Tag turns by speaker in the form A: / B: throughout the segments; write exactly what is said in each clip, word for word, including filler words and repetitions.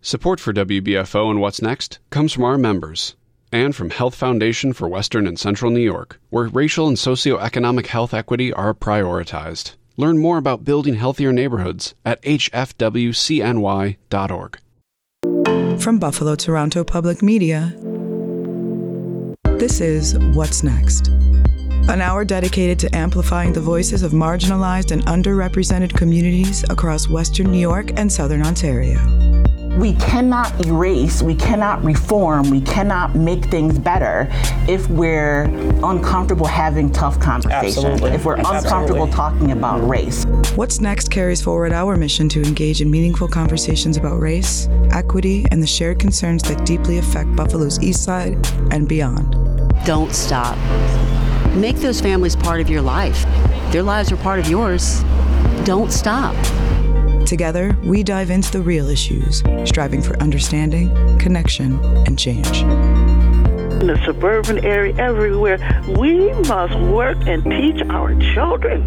A: Support for W B F O and What's Next comes from our members and from Health Foundation for Western and Central New York, where racial and socioeconomic health equity are prioritized. Learn more about building healthier neighborhoods at h f w c n y dot org.
B: From Buffalo Toronto Public Media, this is What's Next, an hour dedicated to amplifying the voices of marginalized and underrepresented communities across Western New York and Southern Ontario.
C: We cannot erase, we cannot reform, we cannot make things better if we're uncomfortable having tough conversations, Absolutely. if we're Absolutely. uncomfortable talking about race.
B: What's Next carries forward our mission to engage in meaningful conversations about race, equity, and the shared concerns that deeply affect Buffalo's East Side and beyond.
D: Don't stop. Make those families part of your life. Their lives are part of yours. Don't stop.
B: Together, we dive into the real issues, striving for understanding, connection, and change.
E: In the suburban area, everywhere, we must work and teach our children.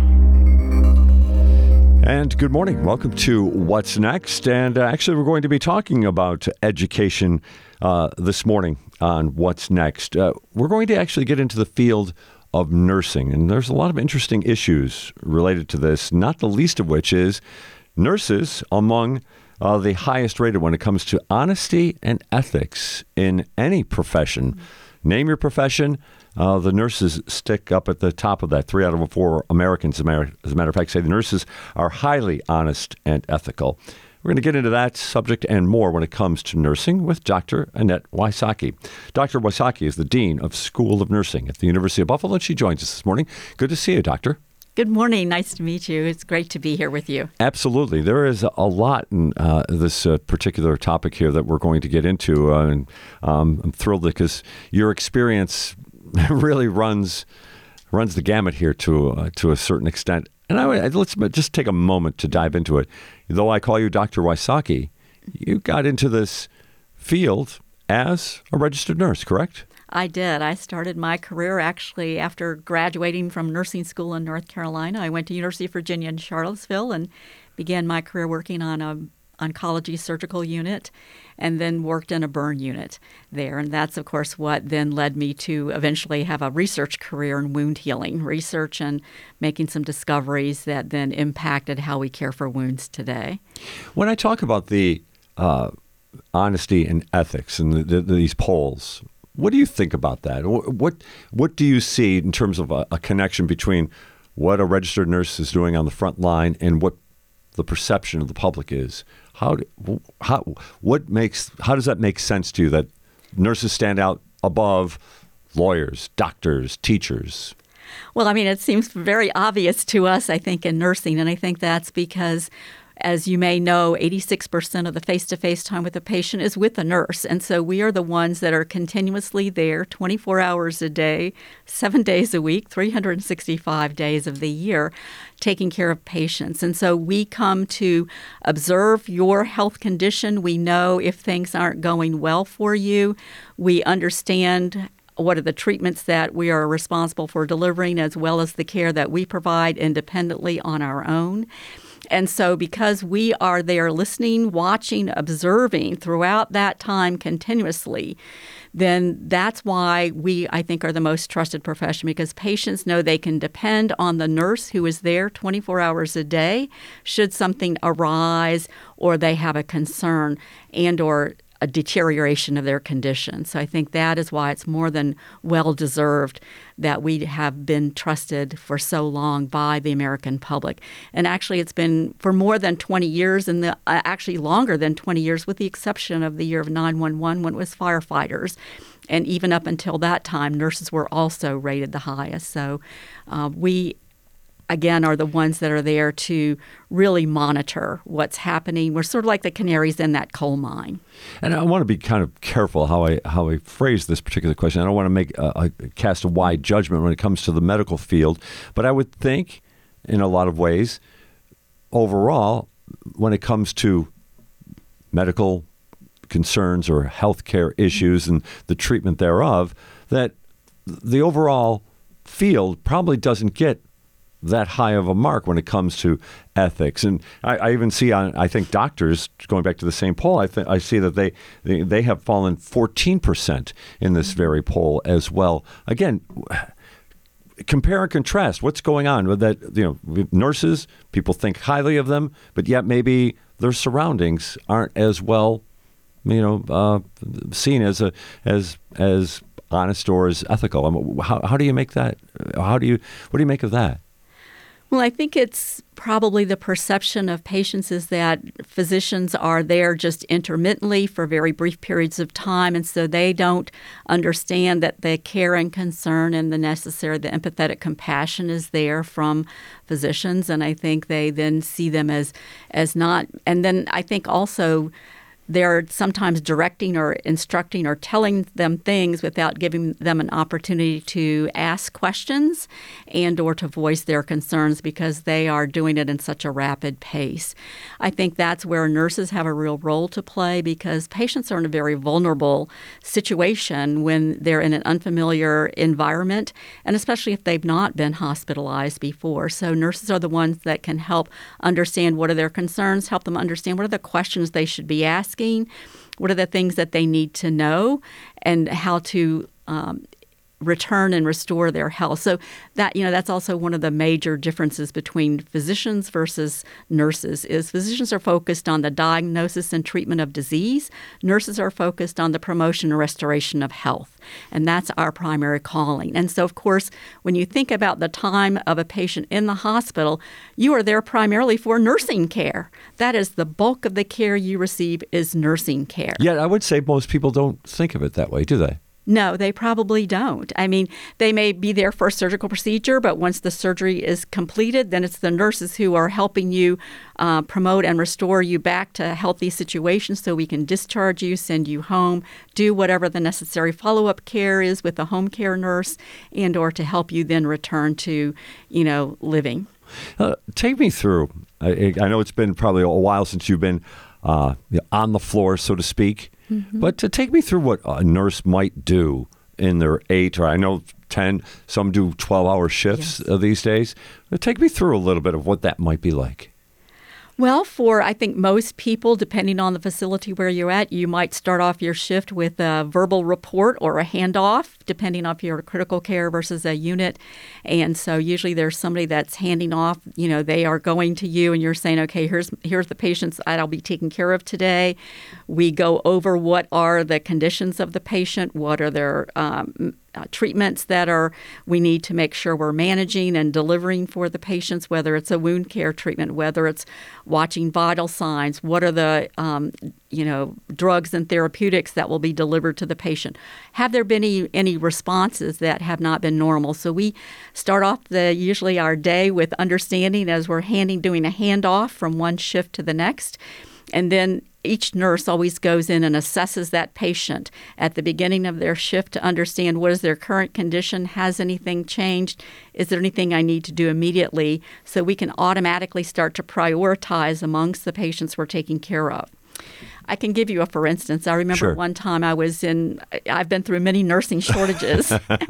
F: And good morning. Welcome to What's Next. And uh, actually, we're going to be talking about education uh, this morning on What's Next. Uh, we're going to actually get into the field of nursing. And there's a lot of interesting issues related to this, not the least of which is nurses among uh, the highest rated when it comes to honesty and ethics in any profession. Mm-hmm. Name your profession. Uh, the nurses stick up at the top of that. Three out of four Americans, as a matter, as a matter of fact, say the nurses are highly honest and ethical. We're going to get into that subject and more when it comes to nursing with Doctor Annette Wysocki. Doctor Wysocki is the Dean of School of Nursing at the University of Buffalo, and she joins us this morning. Good to see you, Doctor.
G: Good morning. Nice to meet you. It's great to be here with you.
F: Absolutely. There is a lot in uh, this uh, particular topic here that we're going to get into. Uh, and um, I'm thrilled because your experience really runs runs the gamut here to uh, to a certain extent. And I, let's just take a moment to dive into it. Though I call you Doctor Wysocki, you got into this field as a registered nurse, correct?
G: I did. I started my career actually after graduating from nursing school in North Carolina. I went to University of Virginia in Charlottesville and began my career working on a oncology surgical unit and then worked in a burn unit there. And that's, of course, what then led me to eventually have a research career in wound healing, research and making some discoveries that then impacted how we care for wounds today.
F: When I talk about the uh, honesty and ethics and the, the, these polls, what do you think about that? What what do you see in terms of a, a connection between what a registered nurse is doing on the front line and what the perception of the public is? How how what makes how does that make sense to you that nurses stand out above lawyers, doctors, teachers?
G: Well, I mean, it seems very obvious to us, I think, in nursing, and I think that's because, as you may know, eighty-six percent of the face-to-face time with a patient is with a nurse. And so we are the ones that are continuously there twenty-four hours a day, seven days a week, three hundred sixty-five days of the year, taking care of patients. And so we come to observe your health condition. We know if things aren't going well for you. We understand what are the treatments that we are responsible for delivering, as well as the care that we provide independently on our own. And so because we are there listening, watching, observing throughout that time continuously, then that's why we, I think, are the most trusted profession, because patients know they can depend on the nurse who is there twenty-four hours a day should something arise or they have a concern and or a deterioration of their condition. So I think that is why it's more than well-deserved that we have been trusted for so long by the American public. And actually, it's been for more than twenty years, and the, uh, actually longer than twenty years, with the exception of the year of nine one one when it was firefighters. And even up until that time, nurses were also rated the highest. So uh, we again, are the ones that are there to really monitor what's happening. We're sort of like the canaries in that coal mine.
F: And I want to be kind of careful how I how I phrase this particular question. I don't want to make a, a, cast a wide judgment when it comes to the medical field, but I would think, in a lot of ways, overall, when it comes to medical concerns or healthcare issues and the treatment thereof, that the overall field probably doesn't get that high of a mark when it comes to ethics. And I, I even see on, I think doctors, going back to the same poll, I think I see that they, they, they have fallen fourteen percent in this very poll as well. Again, compare and contrast what's going on with that. You know, nurses, people think highly of them, but yet maybe their surroundings aren't as well, you know, uh, seen as a, as, as honest or as ethical. I mean, how, how do you make that? How do you, what do you make of that?
G: Well, I think it's probably the perception of patients is that physicians are there just intermittently for very brief periods of time, and so they don't understand that the care and concern and the necessary, the empathetic compassion is there from physicians, and I think they then see them as as not. And then I think also they're sometimes directing or instructing or telling them things without giving them an opportunity to ask questions and or to voice their concerns because they are doing it in such a rapid pace. I think that's where nurses have a real role to play because patients are in a very vulnerable situation when they're in an unfamiliar environment, and especially if they've not been hospitalized before. So nurses are the ones that can help understand what are their concerns, help them understand what are the questions they should be asking, what are the things that they need to know, and how to um, return and restore their health. So that, you know, that's also one of the major differences between physicians versus nurses is physicians are focused on the diagnosis and treatment of disease. Nurses are focused on the promotion and restoration of health. And that's our primary calling. And so, of course, when you think about the time of a patient in the hospital, you are there primarily for nursing care. That is the bulk of the care you receive is nursing care.
F: Yet I would say most people don't think of it that way, do they?
G: No, they probably don't. I mean, they may be there for a surgical procedure, but once the surgery is completed, then it's the nurses who are helping you uh, promote and restore you back to healthy situations so we can discharge you, send you home, do whatever the necessary follow-up care is with a home care nurse, and or to help you then return to, you know, living.
F: Uh, take me through. I, I know it's been probably a while since you've been uh, on the floor, so to speak. Mm-hmm. But to take me through what a nurse might do in their eight, or I know ten, some do twelve-hour shifts yes. uh, these days. But take me through a little bit of what that might be like.
G: Well, for I think most people, depending on the facility where you're at, you might start off your shift with a verbal report or a handoff, depending on if you're a critical care versus a unit. And so usually there's somebody that's handing off, you know, they are going to you and you're saying, okay, here's here's the patients I'll be taking care of today. We go over what are the conditions of the patient, what are their um, Uh, treatments that are we need to make sure we're managing and delivering for the patients, whether it's a wound care treatment, whether it's watching vital signs, what are the um, you know drugs and therapeutics that will be delivered to the patient. Have there been any, any responses that have not been normal? So we start off the usually our day with understanding as we're handing doing a handoff from one shift to the next, and then each nurse always goes in and assesses that patient at the beginning of their shift to understand what is their current condition, has anything changed, is there anything I need to do immediately, so we can automatically start to prioritize amongst the patients we're taking care of. I can give you a for instance. I remember
F: sure.
G: one time I was in, I've been through many nursing shortages,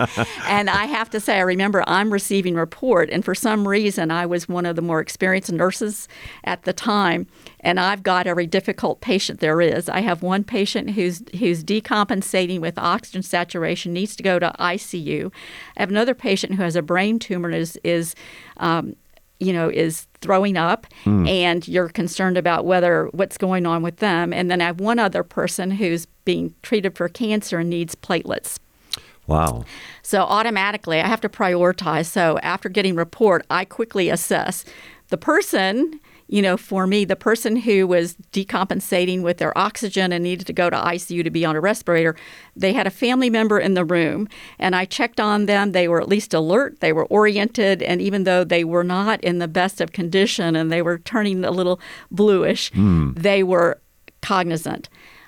G: and I have to say I remember I'm receiving a report, and for some reason I was one of the more experienced nurses at the time, and I've got every difficult patient there is. I have one patient who's who's decompensating with oxygen saturation, needs to go to I C U. I have another patient who has a brain tumor and is, is um, you know, is throwing up, mm. and you're concerned about whether what's going on with them. And then I have one other person who's being treated for cancer and needs platelets.
F: Wow.
G: So automatically I have to prioritize. So after getting report, I quickly assess the person. You know, for me, the person who was decompensating with their oxygen and needed to go to I C U to be on a respirator, they had a family member in the room, and I checked on them. They were at least alert, they were oriented, and even though they were not in the best of condition and they were turning a little bluish, mm. they were cognizant.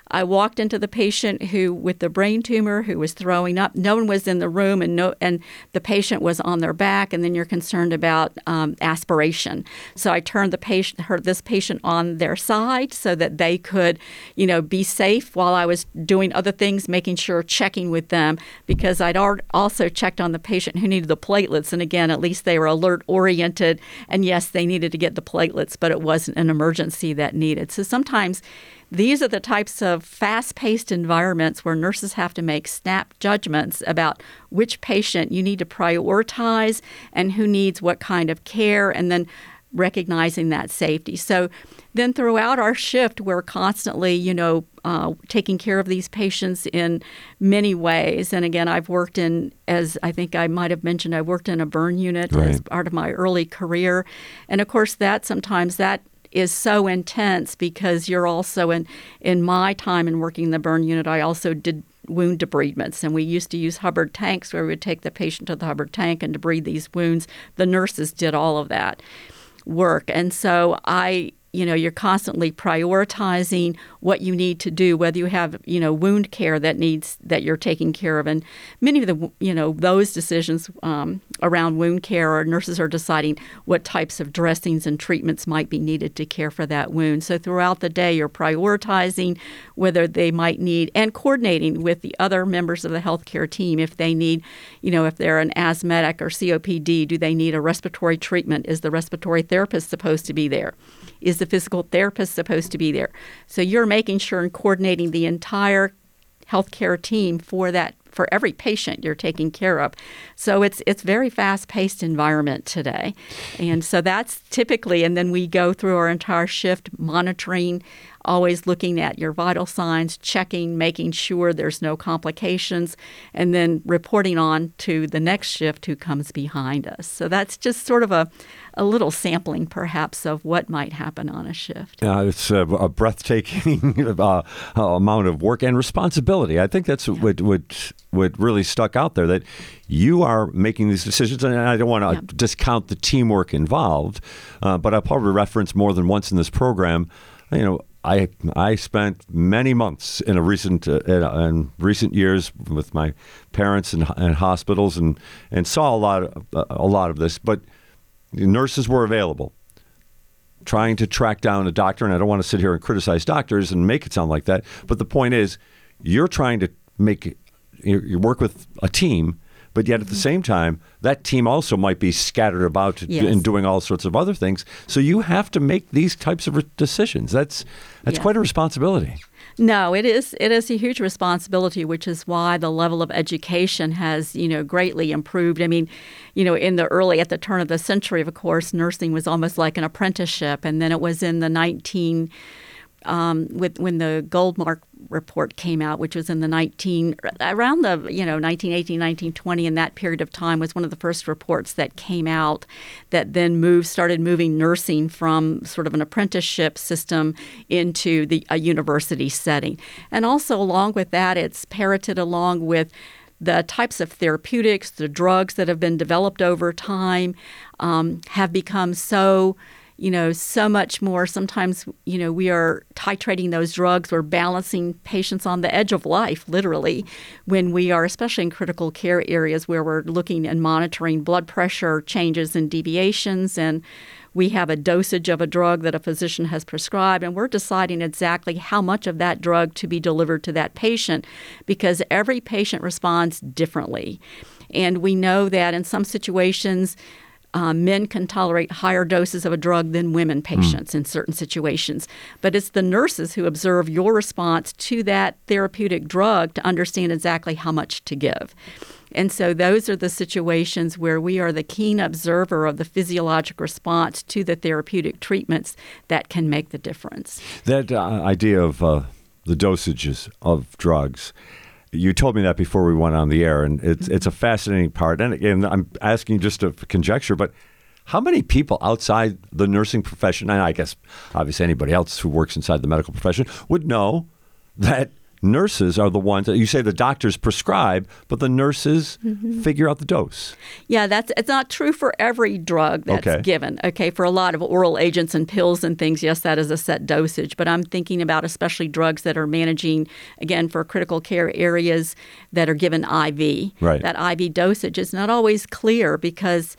G: I walked into the patient who with the brain tumor who was throwing up. No one was in the room, and no, and the patient was on their back. And then you're concerned about um, aspiration. So I turned the patient, her, this patient on their side so that they could, you know, be safe while I was doing other things, making sure checking with them, because I'd also checked on the patient who needed the platelets. And again, at least they were alert oriented. And yes, they needed to get the platelets, but it wasn't an emergency that needed. So sometimes these are the types of fast-paced environments where nurses have to make snap judgments about which patient you need to prioritize and who needs what kind of care, and then recognizing that safety. So then throughout our shift, we're constantly, you know, uh, taking care of these patients in many ways. And again, I've worked in, as I think I might have mentioned, I worked in a burn unit right. as part of my early career. And of course, that sometimes that is so intense because you're also in, in my time in working in the burn unit, I also did wound debridements. And we used to use Hubbard tanks where we would take the patient to the Hubbard tank and debride these wounds. The nurses did all of that work. And so I, you know, you're constantly prioritizing what you need to do, whether you have, you know, wound care that needs, that you're taking care of. And many of the, you know, those decisions um, around wound care, or nurses are deciding what types of dressings and treatments might be needed to care for that wound. So throughout the day, you're prioritizing whether they might need, and coordinating with the other members of the healthcare team if they need, you know, if they're an asthmatic or C O P D, do they need a respiratory treatment? Is the respiratory therapist supposed to be there? Is the physical therapist supposed to be there? So you're making sure and coordinating the entire healthcare team for that, for every patient you're taking care of. So it's it's very fast-paced environment today. And so that's typically, and then we go through our entire shift monitoring, always looking at your vital signs, checking, making sure there's no complications, and then reporting on to the next shift who comes behind us. So that's just sort of a, a little sampling, perhaps, of what might happen on a shift.
F: Uh, it's a, a breathtaking uh, amount of work and responsibility. I think that's yeah. what, what, what really stuck out there, that you are making these decisions, and I don't want to yeah. discount the teamwork involved, uh, but I'll probably reference more than once in this program, you know, I I spent many months in a recent uh, in, in recent years with my parents in, in hospitals and, and saw a lot of, uh, a lot of this. But nurses were available, trying to track down a doctor. And I don't want to sit here and criticize doctors and make it sound like that. But the point is, you're trying to make you, you work with a team. But yet at the same time, that team also might be scattered about yes. and doing all sorts of other things. So you have to make these types of decisions. That's that's yes. quite a responsibility.
G: No, it is it is a huge responsibility, which is why the level of education has, you know, greatly improved. I mean, you know, in the early, at the turn of the century, of course, nursing was almost like an apprenticeship. And then it was in the nineteen Um, with when the Goldmark report came out, which was in the nineteen around the you know nineteen eighteen, nineteen twenty, in that period of time was one of the first reports that came out that then moved started moving nursing from sort of an apprenticeship system into the a university setting. And also along with that, it's parroted along with the types of therapeutics, the drugs that have been developed over time um, have become so you know, so much more. Sometimes, you know, we are titrating those drugs. We're balancing patients on the edge of life, literally, when we are, especially in critical care areas where we're looking and monitoring blood pressure changes and deviations. And we have a dosage of a drug that a physician has prescribed, and we're deciding exactly how much of that drug to be delivered to that patient, because every patient responds differently. And we know that in some situations, Uh, men can tolerate higher doses of a drug than women patients mm. in certain situations. But it's the nurses who observe your response to that therapeutic drug to understand exactly how much to give. And so those are the situations where we are the keen observer of the physiologic response to the therapeutic treatments that can make the difference.
F: That uh, idea of uh, the dosages of drugs, you told me that before we went on the air, and it's it's a fascinating part. And again, I'm asking just a conjecture, but how many people outside the nursing profession, and I guess obviously anybody else who works inside the medical profession, would know that nurses are the ones that you say the doctors prescribe, but the nurses mm-hmm. figure out the dose.
G: Yeah, that's it's not true for every drug that's
F: okay.
G: given. Okay, for a lot of oral agents and pills and things, yes, that is a set dosage. But I'm thinking about especially drugs that are managing, again, for critical care areas that are given I V.
F: Right.
G: That I V dosage is not always clear because,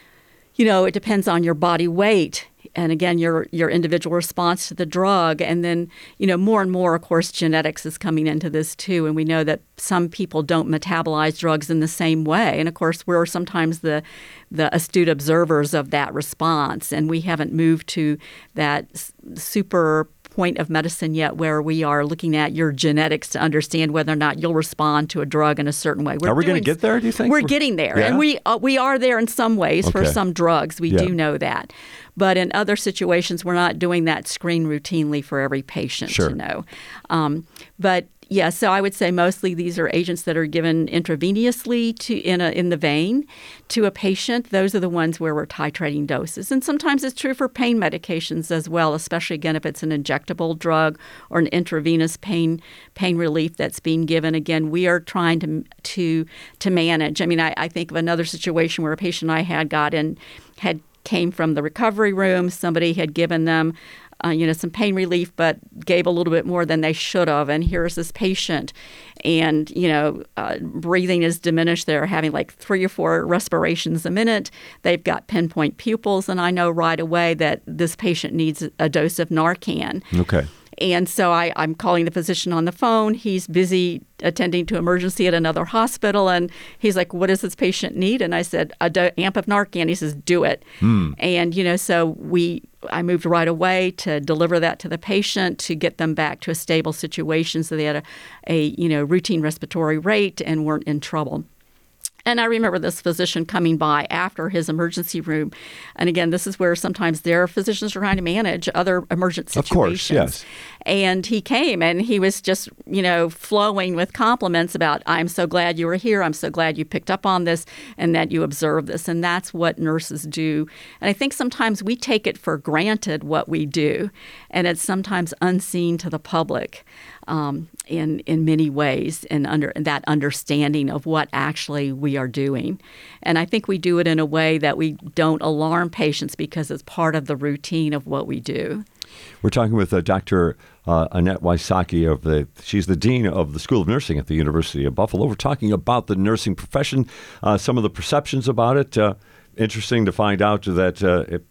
G: you know, it depends on your body weight. And again, your your individual response to the drug. And then, you know, more and more, of course, genetics is coming into this too. And we know that some people don't metabolize drugs in the same way. And of course, we're sometimes the the astute observers of that response. And we haven't moved to that super point of medicine yet where we are looking at your genetics to understand whether or not you'll respond to a drug in a certain way.
F: We're are we going to get there, do you think?
G: We're getting there.
F: Yeah?
G: And we uh, we are there in some ways
F: okay.
G: for some drugs. We
F: yeah.
G: do know that. But in other situations, we're not doing that screen routinely for every patient
F: sure.
G: to know. Um, but yeah, so I would say mostly these are agents that are given intravenously to in a in the vein to a patient. Those are the ones where we're titrating doses. And sometimes it's true for pain medications as well, especially, again, if it's an injectable drug or an intravenous pain pain relief that's being given. Again, we are trying to to to manage. I mean, I, I think of another situation where a patient I had got in, had came from the recovery room. Somebody had given them Uh, you know, some pain relief, but gave a little bit more than they should have. And here's this patient, and, you know, uh, breathing is diminished. They're having like three or four respirations a minute. They've got pinpoint pupils, and I know right away that this patient needs a dose of Narcan.
F: Okay.
G: And so I, I'm calling the physician on the phone. He's busy attending to emergency at another hospital. And he's like, what does this patient need? And I said, a do- amp of Narcan. He says, do it.
F: Hmm.
G: And, you know, so we, I moved right away to deliver that to the patient to get them back to a stable situation so they had a, a you know, routine respiratory rate and weren't in trouble. And I remember this physician coming by after his emergency room. And again, this is where sometimes their physicians are trying to manage other emergent situations.
F: Of course, yes.
G: And he came and he was just, you know, flowing with compliments about, I'm so glad you were here. I'm so glad you picked up on this and that you observed this. And that's what nurses do. And I think sometimes we take it for granted what we do. And it's sometimes unseen to the public. Um, in in many ways, and under that understanding of what actually we are doing. And I think we do it in a way that we don't alarm patients because it's part of the routine of what we do.
F: We're talking with uh, Doctor Uh, Annette Wysocki of the, she's the Dean of the School of Nursing at the University of Buffalo. We're talking about the nursing profession, uh, some of the perceptions about it. Uh, interesting to find out that uh, it,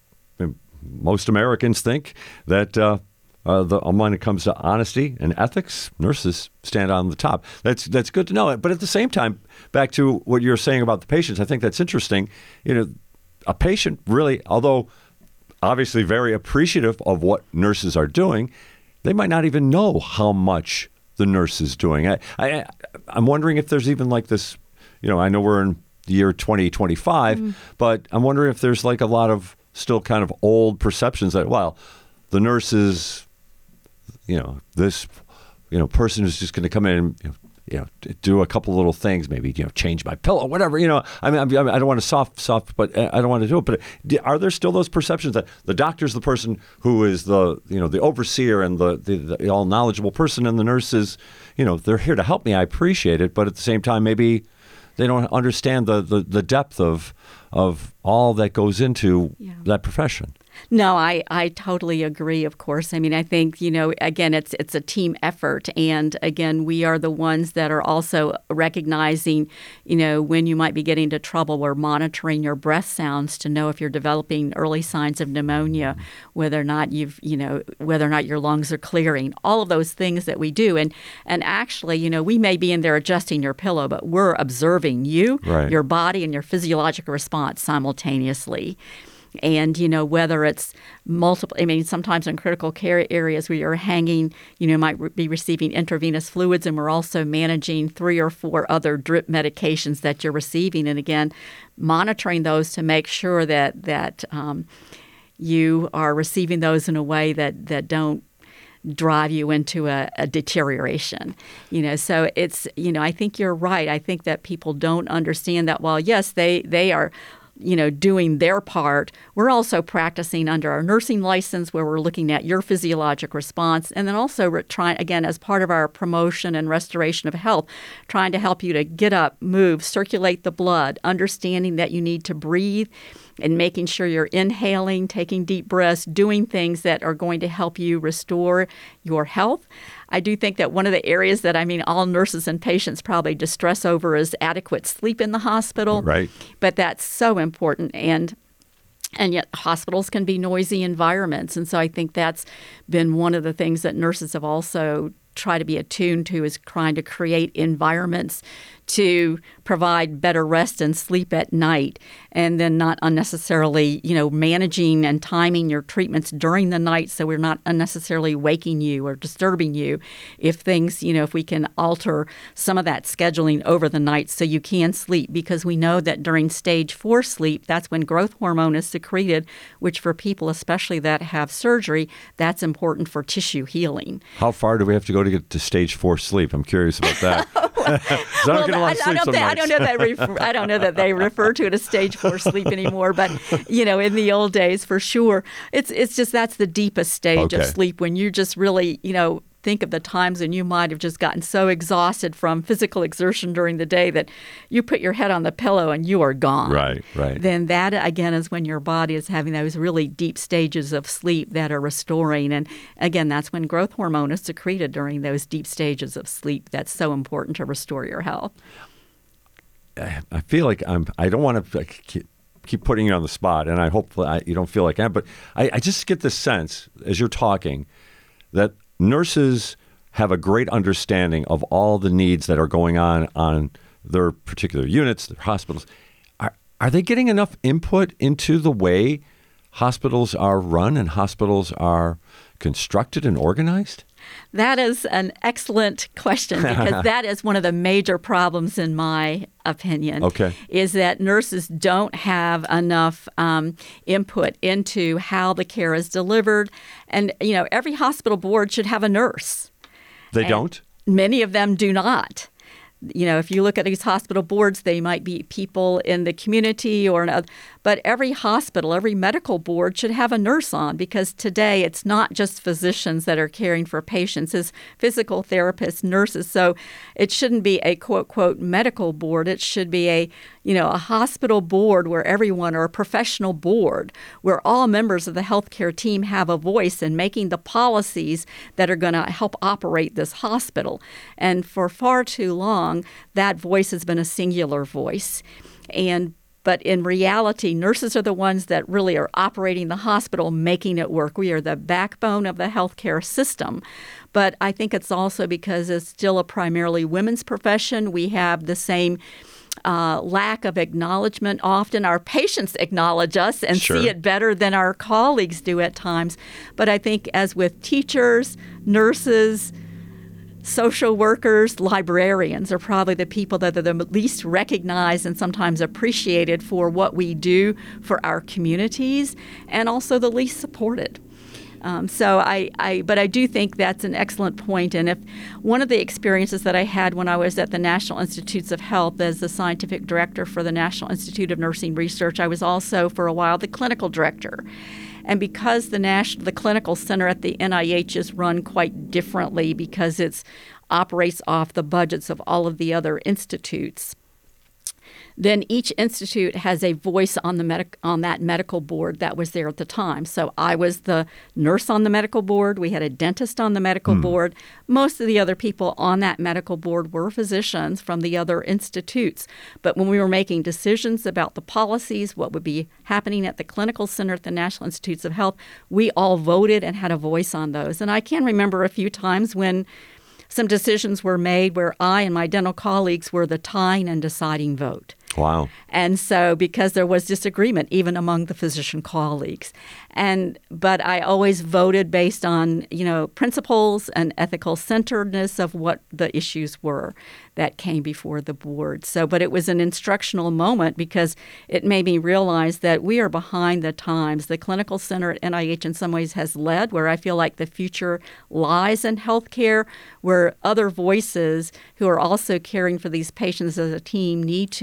F: most Americans think that uh, Uh, the, when it comes to honesty and ethics, nurses stand on the top. That's that's good to know. But at the same time, back to what you're saying about the patients, I think that's interesting. You know, a patient really, although obviously very appreciative of what nurses are doing, they might not even know how much the nurse is doing. I, I, I'm wondering if there's even like this, you know, I know we're in the year twenty twenty-five, mm. but I'm wondering if there's like a lot of still kind of old perceptions that, well, the nurse is, you know, this, you know, person who's just going to come in and, you know, you know, do a couple little things, maybe, you know, change my pillow, whatever, you know. I mean, I, mean, I don't want to soft, soft, but I don't want to do it. But are there still those perceptions that the doctor's the person who is the, you know, the overseer and the, the, the all knowledgeable person, and the nurse is, you know, they're here to help me. I appreciate it, but at the same time, maybe they don't understand the the, the depth of of all that goes into yeah. that profession.
G: No, I, I totally agree, of course. I mean, I think, you know, again, it's it's a team effort. And again, we are the ones that are also recognizing, you know, when you might be getting into trouble. We're monitoring your breath sounds to know if you're developing early signs of pneumonia, whether or not you've, you know, whether or not your lungs are clearing, all of those things that we do. And and actually, you know, we may be in there adjusting your pillow, but we're observing you,
F: right.
G: your body, and your physiological response simultaneously. And, you know, whether it's multiple, I mean, sometimes in critical care areas where you're hanging, you know, might re- be receiving intravenous fluids, and we're also managing three or four other drip medications that you're receiving. And again, monitoring those to make sure that that um, you are receiving those in a way that, that don't drive you into a, a deterioration. You know, so it's, you know, I think you're right. I think that people don't understand that while, yes, they, they are you know, doing their part, we're also practicing under our nursing license where we're looking at your physiologic response, and then also we're trying, again, as part of our promotion and restoration of health, trying to help you to get up, move, circulate the blood, understanding that you need to breathe, and making sure you're inhaling, taking deep breaths, doing things that are going to help you restore your health. I do think that one of the areas that, I mean, all nurses and patients probably distress over is adequate sleep in the hospital.
F: Right.
G: But that's so important. And and yet hospitals can be noisy environments. And so I think that's been one of the things that nurses have also tried to be attuned to, is trying to create environments to provide better rest and sleep at night, and then not unnecessarily, you know, managing and timing your treatments during the night so we're not unnecessarily waking you or disturbing you. If things, you know, if we can alter some of that scheduling over the night so you can sleep, because we know that during stage four sleep, that's when growth hormone is secreted, which for people especially that have surgery, that's important for tissue healing.
F: How far do we have to go to get to stage four sleep? I'm curious about that. well,
G: I, I, don't think, I don't know that refer, I don't know that they refer to it as stage four sleep anymore, but you know, in the old days, for sure, it's it's just that's the deepest stage
F: okay.
G: of sleep, when you just really, you know, think of the times when you might have just gotten so exhausted from physical exertion during the day that you put your head on the pillow and you are gone.
F: Right, right.
G: Then that, again, is when your body is having those really deep stages of sleep that are restoring. And again, that's when growth hormone is secreted during those deep stages of sleep. That's so important to restore your health.
F: I feel like I'm, I don't want to keep, keep putting you on the spot, and I hope I, you don't feel like I am, but I, I just get this sense as you're talking that nurses have a great understanding of all the needs that are going on on their particular units, their hospitals. Are, are they getting enough input into the way hospitals are run and hospitals are constructed and organized?
G: That is an excellent question, because that is one of the major problems, in my opinion,
F: okay.
G: is that nurses don't have enough um, input into how the care is delivered. And, you know, every hospital board should have a nurse.
F: They
G: and
F: don't?
G: Many of them do not. You know, if you look at these hospital boards, they might be people in the community or another. But every hospital, every medical board should have a nurse on, because today it's not just physicians that are caring for patients, it's physical therapists, nurses. So it shouldn't be a quote, quote, medical board. It should be a, you know, a hospital board where everyone, or a professional board, where all members of the healthcare team have a voice in making the policies that are going to help operate this hospital. And for far too long, that voice has been a singular voice. And But in reality, nurses are the ones that really are operating the hospital, making it work. We are the backbone of the healthcare system. But I think it's also because it's still a primarily women's profession. We have the same uh, lack of acknowledgement. Often our patients acknowledge us and
F: sure.
G: see it better than our colleagues do at times. But I think as with teachers, nurses, social workers, librarians are probably the people that are the least recognized and sometimes appreciated for what we do for our communities, and also the least supported. Um, so I, I, but I do think that's an excellent point. And if one of the experiences that I had when I was at the National Institutes of Health as the scientific director for the National Institute of Nursing Research, I was also for a while the clinical director. And because the national, the clinical center at the N I H is run quite differently, because it operates off the budgets of all of the other institutes, then each institute has a voice on the medic- on that medical board that was there at the time. So I was the nurse on the medical board. We had a dentist on the medical mm. board. Most of the other people on that medical board were physicians from the other institutes. But when we were making decisions about the policies, what would be happening at the clinical center at the National Institutes of Health, we all voted and had a voice on those. And I can remember a few times when some decisions were made where I and my dental colleagues were the tying and deciding vote.
F: Wow.
G: And so because there was disagreement even among the physician colleagues. And but I always voted based on, you know, principles and ethical centeredness of what the issues were that came before the board. So, but it was an instructional moment because it made me realize that we are behind the times. The clinical center at N I H in some ways has led, where I feel like the future lies in healthcare, where other voices who are also caring for these patients as a team need to be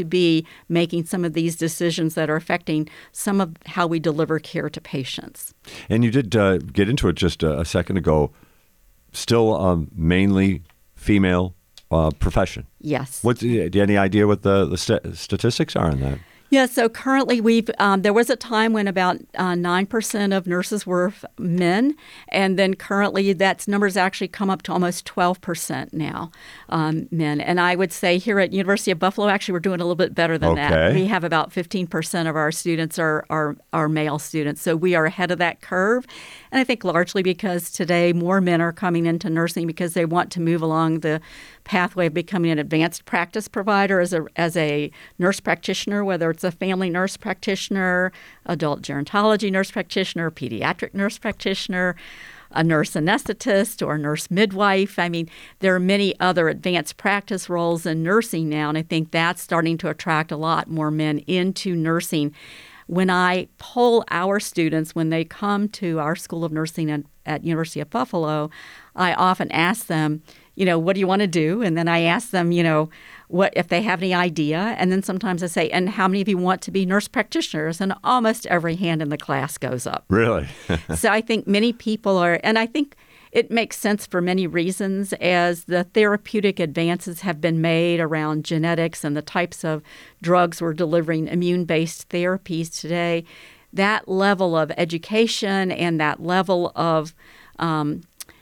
G: be making some of these decisions that are affecting some of how we deliver care to patients.
F: And you did uh, get into it just a, a second ago. Still um, mainly female uh, profession.
G: Yes.
F: What, do you have any idea what the, the st- statistics are on that?
G: Yeah, so currently we've, um, there was a time when about uh, nine percent of nurses were f- men, and then currently that number's actually come up to almost twelve percent now, um, men. And I would say here at University of Buffalo, actually we're doing a little bit better than
F: okay.
G: that. We have about fifteen percent of our students are, are, are male students, so we are ahead of that curve. And I think largely because today more men are coming into nursing because they want to move along the pathway of becoming an advanced practice provider as a as a nurse practitioner, whether it's a family nurse practitioner, adult gerontology nurse practitioner, pediatric nurse practitioner, a nurse anesthetist, or a nurse midwife. I mean, there are many other advanced practice roles in nursing now, and I think that's starting to attract a lot more men into nursing. When I poll our students when they come to our School of Nursing at, at University of Buffalo, I often ask them, you know, what do you want to do? And then I ask them, you know, what if they have any idea. And then sometimes I say, and how many of you want to be nurse practitioners? And almost every hand in the class goes up.
F: Really?
G: So I think many people are, and I think it makes sense for many reasons as the therapeutic advances have been made around genetics and the types of drugs we're delivering, immune-based therapies today. That level of education and that level of um,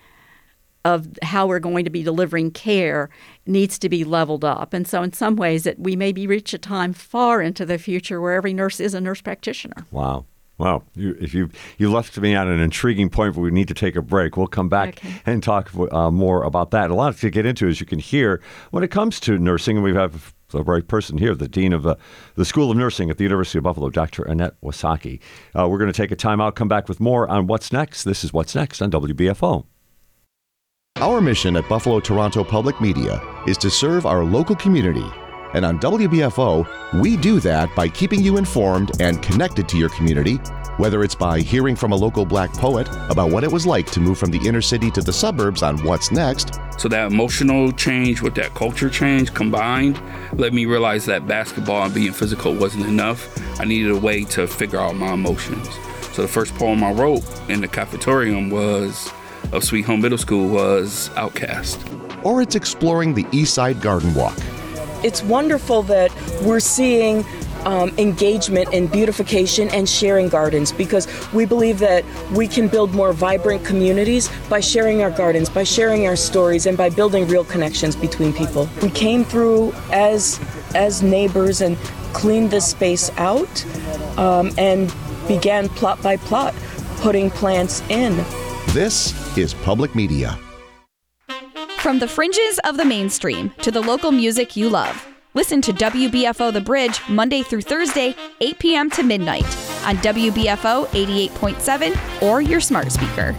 G: of how we're going to be delivering care needs to be leveled up. And so in some ways, it, we maybe reach a time far into the future where every nurse is a nurse practitioner.
F: Wow. Wow. You, if you you left me at an intriguing point, but we need to take a break. We'll come back
G: okay.
F: and talk uh, more about that. A lot to get into, as you can hear, when it comes to nursing. And we have the right person here, the Dean of uh, the School of Nursing at the University of Buffalo, Doctor Annette Wysocki. Uh, we're going to take a time out, come back with more on What's Next. This is What's Next on W B F O.
H: Our mission at Buffalo Toronto Public Media is to serve our local community. And on W B F O, we do that by keeping you informed and connected to your community, whether it's by hearing from a local Black poet about what it was like to move from the inner city to the suburbs on What's Next.
I: So that emotional change with that culture change combined let me realize that basketball and being physical wasn't enough. I needed a way to figure out my emotions. So the first poem I wrote in the cafeteria was of Sweet Home Middle School was Outcast.
H: Or it's exploring the East Side Garden Walk.
J: It's wonderful that we're seeing um, engagement in beautification and sharing gardens, because we believe that we can build more vibrant communities by sharing our gardens, by sharing our stories, and by building real connections between people. We came through as as neighbors and cleaned this space out um, and began plot by plot putting plants in.
H: This is Public Media.
K: From the fringes of the mainstream to the local music you love, listen to W B F O The Bridge Monday through Thursday, eight p.m. to midnight on W B F O eighty-eight point seven or your smart speaker.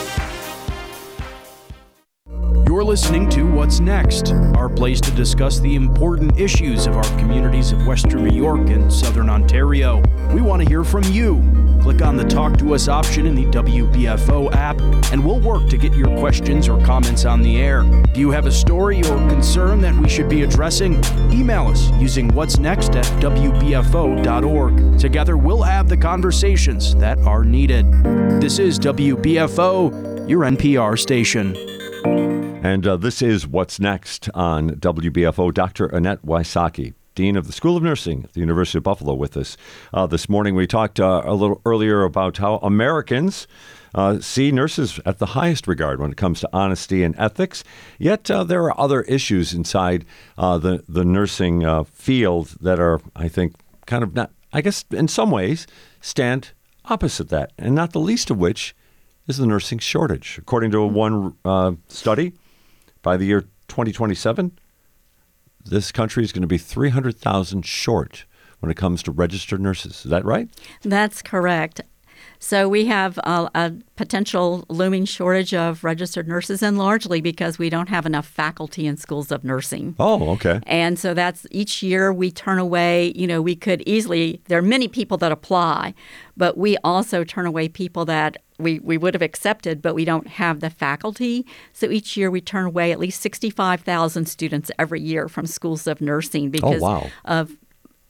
L: You're listening to What's Next, our place to discuss the important issues of our communities of Western New York and Southern Ontario. We want to hear from you. Click on the Talk to Us option in the W B F O app, and we'll work to get your questions or comments on the air. Do you have a story or concern that we should be addressing? Email us using what's next at w b f o dot org. Together, we'll have the conversations that are needed. This is W B F O, your N P R station.
F: And uh, this is What's Next on W B F O. Doctor Annette Wysocki, Dean of the School of Nursing at the University of Buffalo, with us uh, this morning. We talked uh, a little earlier about how Americans uh, see nurses at the highest regard when it comes to honesty and ethics. Yet uh, there are other issues inside uh, the, the nursing uh, field that are, I think, kind of not, I guess in some ways, stand opposite that, and not the least of which is the nursing shortage. According to one uh, study, by the year twenty twenty-seven, this country is going to be three hundred thousand short when it comes to registered nurses. Is that right?
G: That's correct. So we have a, a potential looming shortage of registered nurses, and largely because we don't have enough faculty in schools of nursing.
F: Oh, okay.
G: And so that's each year we turn away, you know, we could easily, there are many people that apply, but we also turn away people that we, we would have accepted, but we don't have the faculty. So each year we turn away at least sixty-five thousand students every year from schools of nursing because
F: oh, wow.
G: of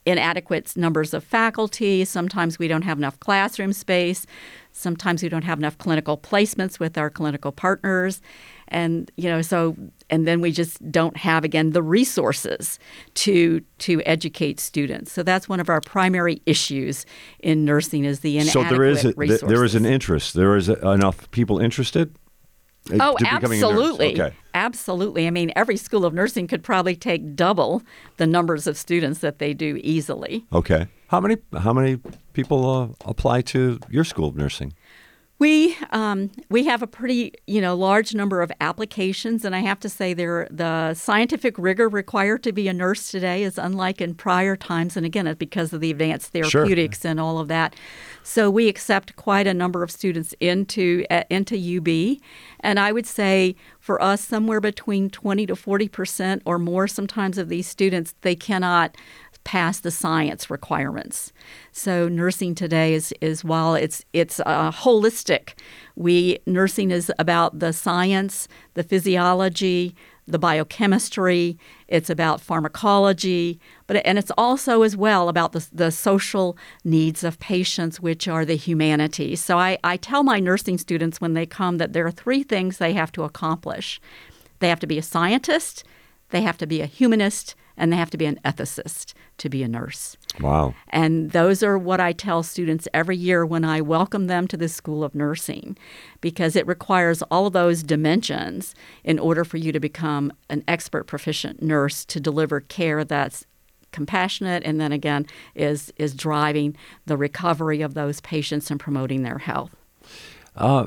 G: inadequate numbers of faculty. Sometimes we don't have enough classroom space. Sometimes we don't have enough clinical placements with our clinical partners. And, you know, so, and then we just don't have, again, the resources to to educate students. So that's one of our primary issues in nursing is the inadequate
F: so there is a,
G: resources.
F: there is an interest. There is enough people interested?
G: Oh,
F: to becoming
G: absolutely.
F: a nurse. Okay.
G: Absolutely. I mean, every school of nursing could probably take double the numbers of students that they do easily.
F: Okay. How many how many people uh, apply to your school of nursing?
G: We um, we have a pretty you know large number of applications, and I have to say, there the scientific rigor required to be a nurse today is unlike in prior times, and again, it's because of the advanced therapeutics sure. and all of that. So we accept quite a number of students into uh, into U B, and I would say for us, somewhere between twenty to forty percent or more, sometimes of these students they cannot pass the science requirements. So nursing today is, is while it's it's uh, holistic, we nursing is about the science, the physiology, the biochemistry. It's about pharmacology, but and it's also as well about the the social needs of patients, which are the humanities. So I, I tell my nursing students when they come that there are three things they have to accomplish. They have to be a scientist, they have to be a humanist, and they have to be an ethicist to be a nurse.
F: Wow.
G: And those are what I tell students every year when I welcome them to the School of Nursing, because it requires all of those dimensions in order for you to become an expert, proficient nurse to deliver care that's compassionate and then, again, is, is driving the recovery of those patients and promoting their health.
F: Uh,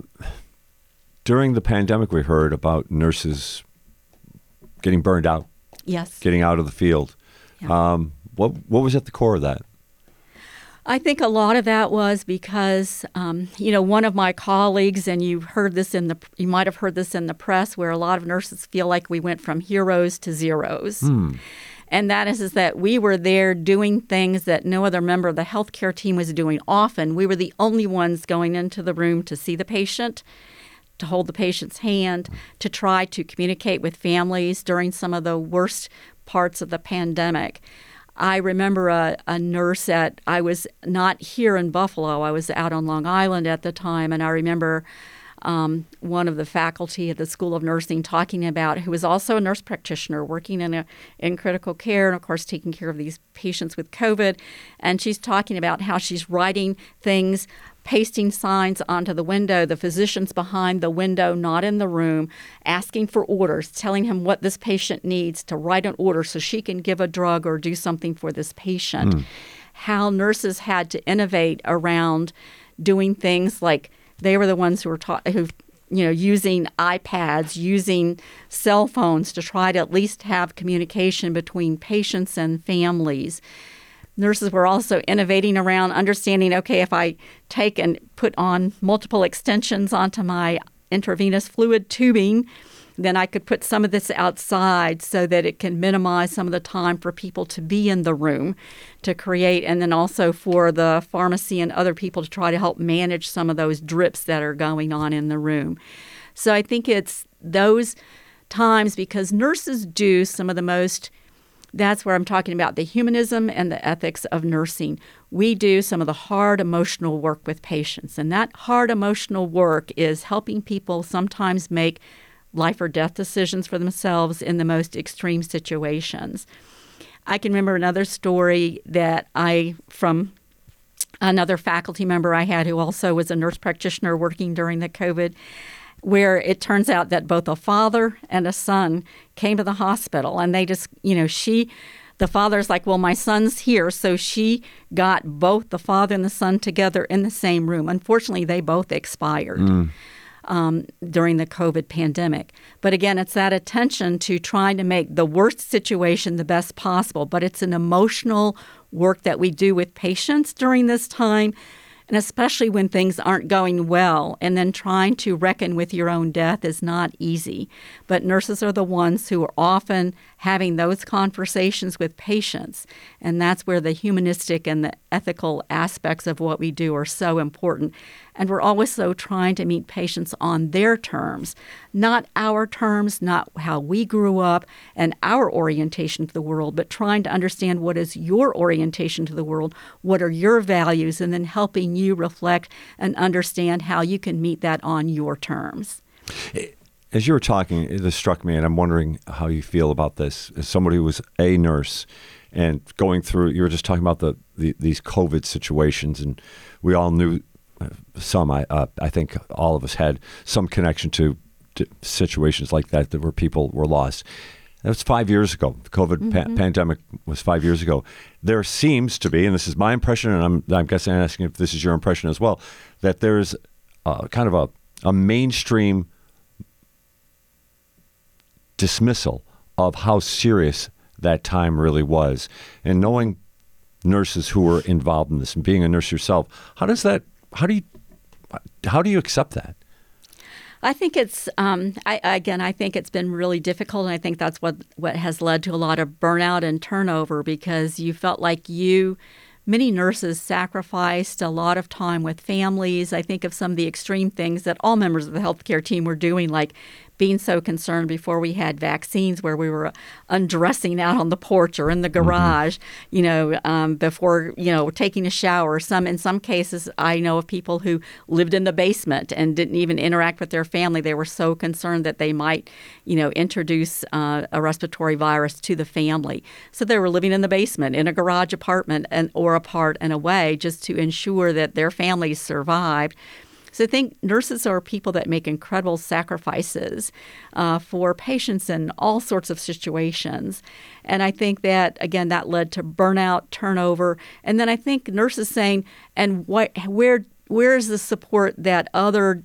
F: during the pandemic, we heard about nurses getting burned out.
G: Yes.
F: Getting out of the field. Yeah. Um, what what was at the core of that?
G: I think a lot of that was because, um, you know, one of my colleagues, and you heard this in the, you might have heard this in the press, where a lot of nurses feel like we went from heroes to zeros. Hmm. And that is, is that we were there doing things that no other member of the healthcare team was doing often. We were the only ones going into the room to see the patient, to hold the patient's hand, to try to communicate with families during some of the worst parts of the pandemic. I remember a, a nurse at, I was not here in Buffalo, I was out on Long Island at the time, and I remember um, one of the faculty at the School of Nursing talking about, who was also a nurse practitioner working in a in critical care and, of course, taking care of these patients with COVID, and she's talking about how she's writing things, pasting signs onto the window, the physician's behind the window, not in the room, asking for orders, telling him what this patient needs to write an order so she can give a drug or do something for this patient. Mm. How nurses had to innovate around doing things like they were the ones who were taught, who, you know, using iPads, using cell phones to try to at least have communication between patients and families. Nurses were also innovating around understanding, okay, if I take and put on multiple extensions onto my intravenous fluid tubing, then I could put some of this outside so that it can minimize some of the time for people to be in the room to create, and then also for the pharmacy and other people to try to help manage some of those drips that are going on in the room. So I think it's those times, because nurses do some of the most, that's where I'm talking about the humanism and the ethics of nursing. We do some of the hard emotional work with patients, and that hard emotional work is helping people sometimes make life or death decisions for themselves in the most extreme situations. I can remember another story that I, from another faculty member I had who also was a nurse practitioner working during the COVID, where it turns out that both a father and a son came to the hospital, and they just, you know, she, the father's like, well, my son's here. So she got both the father and the son together in the same room. Unfortunately, they both expired. Mm. Um, during the COVID pandemic. But again, it's that attention to trying to make the worst situation the best possible. But it's an emotional work that we do with patients during this time, and especially when things aren't going well. And then trying to reckon with your own death is not easy. But nurses are the ones who are often having those conversations with patients. And that's where the humanistic and the ethical aspects of what we do are so important. And we're also trying to meet patients on their terms, not our terms, not how we grew up and our orientation to the world, but trying to understand what is your orientation to the world, what are your values, and then helping you reflect and understand how you can meet that on your terms.
F: As you were talking, this struck me, and I'm wondering how you feel about this. As somebody who was a nurse and going through, you were just talking about the, the these COVID situations, and we all knew some, I uh, I think all of us had some connection to, to situations like that, that where people were lost. That was five years ago. The COVID mm-hmm. pa- pandemic was five years ago. There seems to be, and this is my impression, and I'm, I'm guessing I'm asking if this is your impression as well, that there's uh, kind of a, a mainstream dismissal of how serious that time really was. And knowing nurses who were involved in this and being a nurse yourself, how does that, how do you, how do you accept that?
G: I think it's, um, I, again, I think it's been really difficult, and I think that's what, what has led to a lot of burnout and turnover, because you felt like you, many nurses sacrificed a lot of time with families. I think of some of the extreme things that all members of the healthcare team were doing, like being so concerned before we had vaccines where we were undressing out on the porch or in the garage, mm-hmm. you know, um, before, you know, taking a shower. Some, in some cases, I know of people who lived in the basement and didn't even interact with their family. They were so concerned that they might, you know, introduce uh, a respiratory virus to the family. So they were living in the basement, in a garage apartment, and or apart and away, just to ensure that their families survived. So I think nurses are people that make incredible sacrifices uh, for patients in all sorts of situations. And I think that, again, that led to burnout, turnover. And then I think nurses saying, and what, where where is the support that other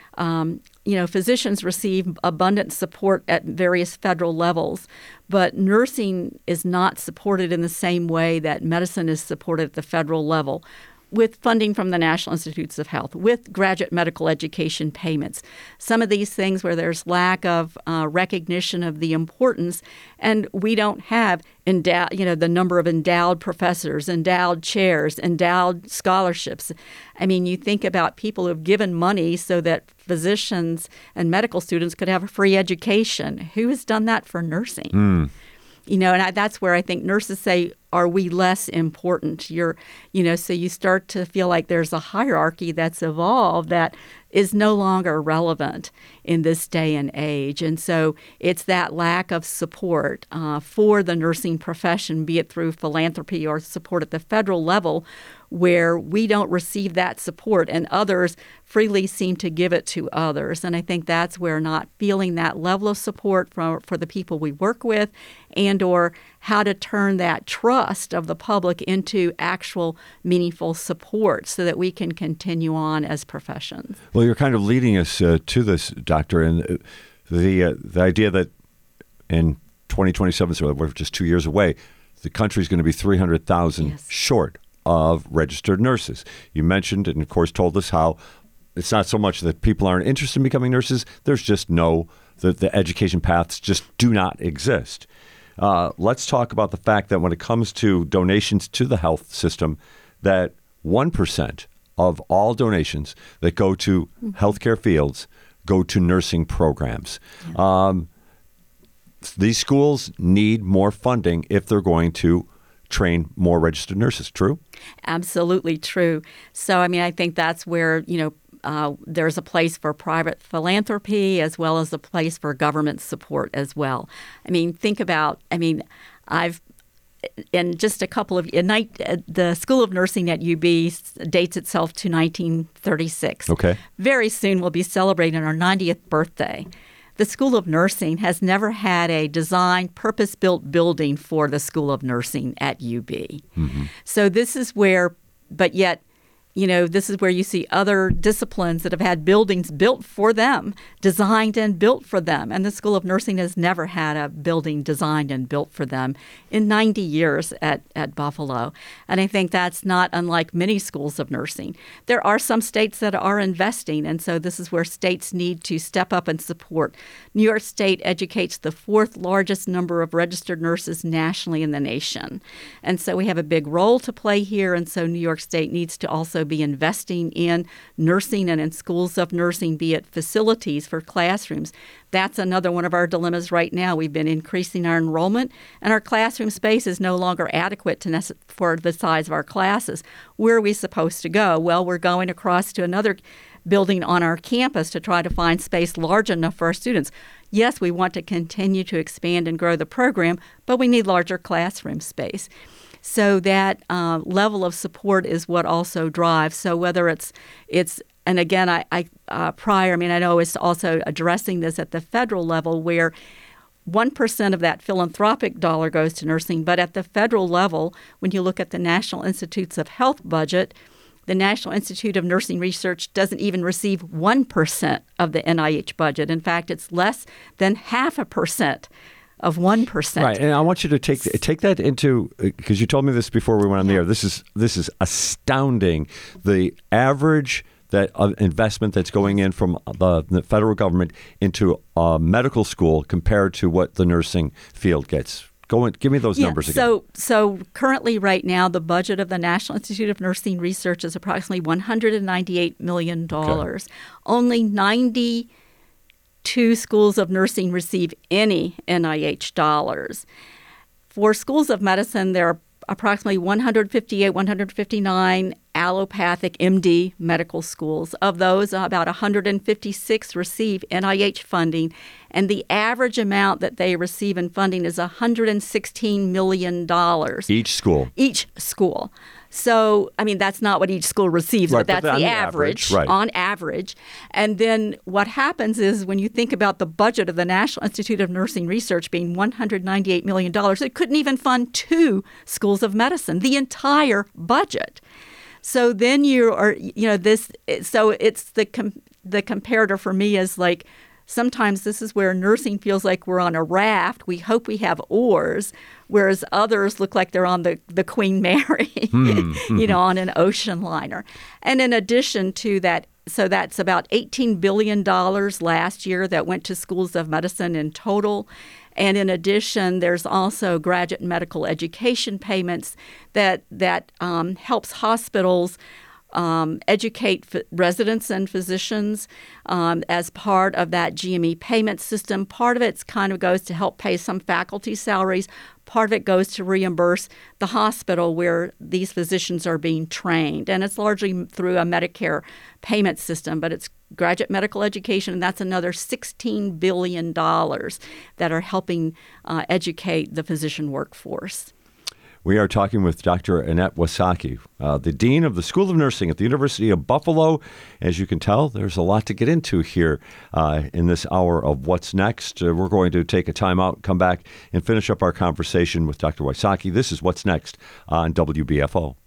G: um, you know, physicians receive abundant support at various federal levels, but nursing is not supported in the same way that medicine is supported at the federal level, with funding from the National Institutes of Health, with graduate medical education payments. Some of these things where there's lack of uh, recognition of the importance, and we don't have endowed, you know, the number of endowed professors, endowed chairs, endowed scholarships. I mean, you think about people who have given money so that physicians and medical students could have a free education. Who has done that for nursing?
F: Mm.
G: You know, and I, that's where I think nurses say, are we less important? You're, you know, so you start to feel like there's a hierarchy that's evolved that is no longer relevant in this day and age. And so it's that lack of support uh, for the nursing profession, be it through philanthropy or support at the federal level, where we don't receive that support and others freely seem to give it to others. And I think that's where not feeling that level of support for, for the people we work with, and or how to turn that trust of the public into actual meaningful support so that we can continue on as professions.
F: Well, you're kind of leading us uh, to this, Doctor, and the uh, the idea that in twenty twenty-seven, so we're just two years away, the country is going to be three hundred thousand yes. short of registered nurses. You mentioned and, of course, told us how it's not so much that people aren't interested in becoming nurses. There's just no, the, the education paths just do not exist. Uh, let's talk about the fact that when it comes to donations to the health system, that one percent of all donations that go to mm-hmm. healthcare fields go to nursing programs. Yeah. Um, these schools need more funding if they're going to train more registered nurses. True?
G: Absolutely true. So, I mean, I think that's where, you know, Uh, there's a place for private philanthropy as well as a place for government support as well. I mean, think about, I mean, I've, in just a couple of, in night, the School of Nursing at U B dates itself to nineteen thirty-six.
F: Okay.
G: Very soon we'll be celebrating our ninetieth birthday. The School of Nursing has never had a designed, purpose-built building for the School of Nursing at U B. Mm-hmm. So this is where, but yet, you know, this is where you see other disciplines that have had buildings built for them, designed and built for them. And the School of Nursing has never had a building designed and built for them in ninety years at, at Buffalo. And I think that's not unlike many schools of nursing. There are some states that are investing, and so this is where states need to step up and support. New York State educates the fourth largest number of registered nurses nationally in the nation. And so we have a big role to play here, and so New York State needs to also be investing in nursing and in schools of nursing, be it facilities for classrooms. That's another one of our dilemmas right now. We've been increasing our enrollment, and our classroom space is no longer adequate to nece- for the size of our classes. Where are we supposed to go? Well, we're going across to another building on our campus to try to find space large enough for our students. Yes, we want to continue to expand and grow the program, but we need larger classroom space. So that uh, level of support is what also drives. So whether it's, it's and again, I, I uh, prior, I mean, I know it's also addressing this at the federal level where one percent of that philanthropic dollar goes to nursing, but at the federal level, when you look at the National Institutes of Health budget, the National Institute of Nursing Research doesn't even receive one percent of the N I H budget. In fact, it's less than half a percent of one percent.
F: Right, and I want you to take take that into, because you told me this before we went on the air. This is this is astounding. The average that uh, investment that's going in from the, the federal government into a medical school compared to what the nursing field gets. Go and give me those
G: yeah,
F: numbers again.
G: So, so currently, right now, the budget of the National Institute of Nursing Research is approximately one hundred ninety-eight million dollars. Okay. Only ninety. Two schools of nursing receive any N I H dollars. For schools of medicine, there are approximately one hundred fifty-eight, one hundred fifty-nine allopathic M D medical schools. Of those, about one hundred fifty-six receive N I H funding, and the average amount that they receive in funding is one hundred sixteen million dollars.
F: Each school?
G: Each school. So, I mean, that's not what each school receives,
F: right,
G: but that's
F: but
G: the,
F: the
G: average,
F: average right.
G: on average. And then what happens is when you think about the budget of the National Institute of Nursing Research being one hundred ninety-eight million dollars, it couldn't even fund two schools of medicine, the entire budget. So then you are, you know, this, so it's the, com, the comparator for me is like, sometimes this is where nursing feels like we're on a raft. We hope we have oars, whereas others look like they're on the, the Queen Mary, mm-hmm. you know, on an ocean liner. And in addition to that, so that's about eighteen billion dollars last year that went to schools of medicine in total. And in addition, there's also graduate medical education payments that, that um, helps hospitals Um, educate f- residents and physicians um, as part of that G M E payment system. Part of it kind of goes to help pay some faculty salaries. Part of it goes to reimburse the hospital where these physicians are being trained. And it's largely through a Medicare payment system, but it's graduate medical education, and that's another sixteen billion dollars that are helping uh, educate the physician workforce.
F: We are talking with Doctor Annette Wysocki, uh, the Dean of the School of Nursing at the University of Buffalo. As you can tell, there's a lot to get into here uh, in this hour of What's Next. Uh, we're going to take a time out, come back, and finish up our conversation with Doctor Wysocki. This is What's Next on W B F O.